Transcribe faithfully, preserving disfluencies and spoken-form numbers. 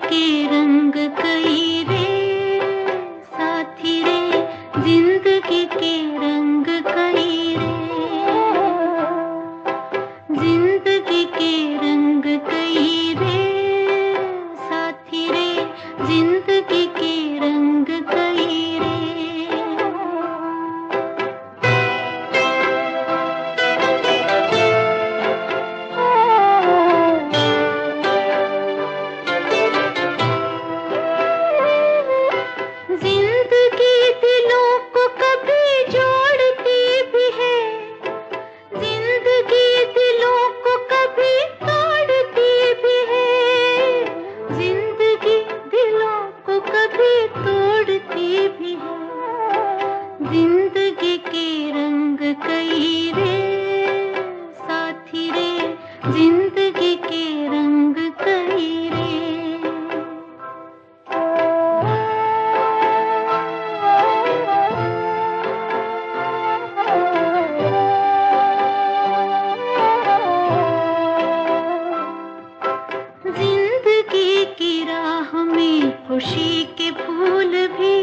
के रंग कई रे साथी रे, जिंदगी के रंग कई रे, जिंदगी के रंग कई रे साथी रे, जिंदगी के रंग कई रे। जिंदगी के रंग कई रे साथी रे, जिंदगी के रंग कई रे। जिंदगी की राह में खुशी के फूल भी